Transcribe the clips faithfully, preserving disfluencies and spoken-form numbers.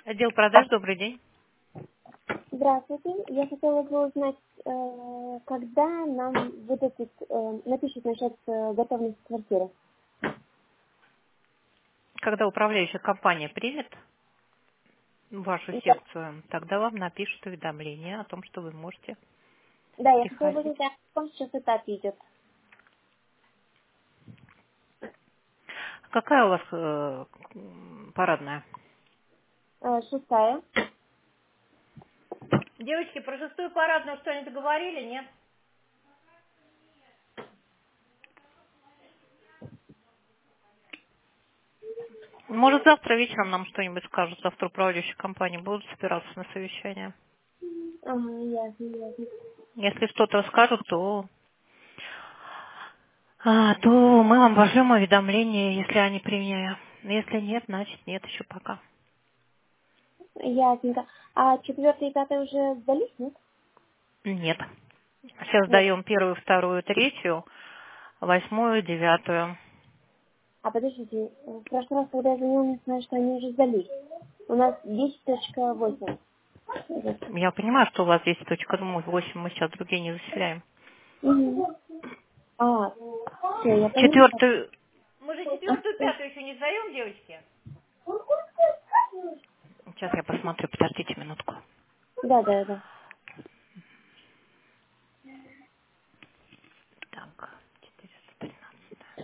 Отдел продаж, добрый день. Здравствуйте. Я хотела бы узнать, э, когда нам выдадут, э, напишут насчет э, готовности квартиры. Когда управляющая компания примет вашу Да, секцию, тогда вам напишут уведомление о том, что вы можете да, я хотела бы приходить. узнать, в каком сейчас этапе идет. Какая у вас э, м, парадная? Э, шестая. Девочки, про шестую парадную что-нибудь говорили, нет? Может, завтра вечером нам что-нибудь скажут. Завтра управляющие компании будут собираться на совещание. Ага, ясно, ясно. Если что-то скажут, то, а, то мы вам пошлем уведомление, если они приняли. Если нет, значит нет еще пока. Ясненько. А четвертая и пятая уже сдались, нет? Нет. Сейчас Нет. даем первую, вторую, третью, восьмую, девятую. А подождите, в прошлый раз, когда я звонила, мне сказали, что они уже сдались. У нас десять точка восемь. Я понимаю, что у вас есть точка восемь, мы сейчас другие не заселяем. Угу. А, все, я поняла. Четвертую. Мы же А, четвертую, пятую еще не сдаем, девочки? Сейчас я посмотрю, подождите минутку. да, да, да. Так, четыреста тринадцать.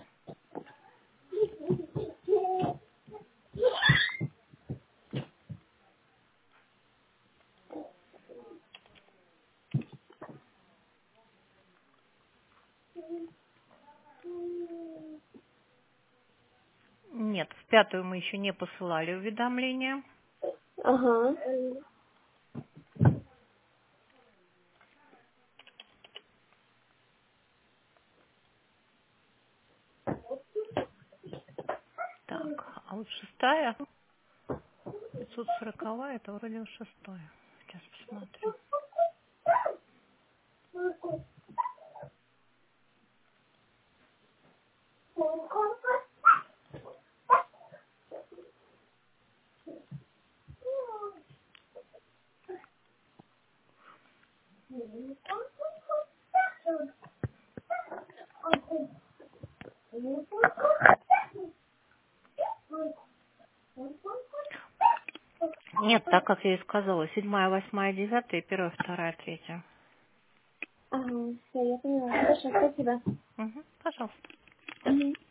Нет, в пятую мы еще не посылали уведомления. Ага. Так, а вот шестая, пятьсот сороковая, это вроде шестая. Сейчас посмотрю. Нет, так как я и сказала, седьмая, восьмая, девятая, первая, вторая, третья. Ага, все, я поняла. Хорошо, спасибо. Угу, пожалуйста. Мгм.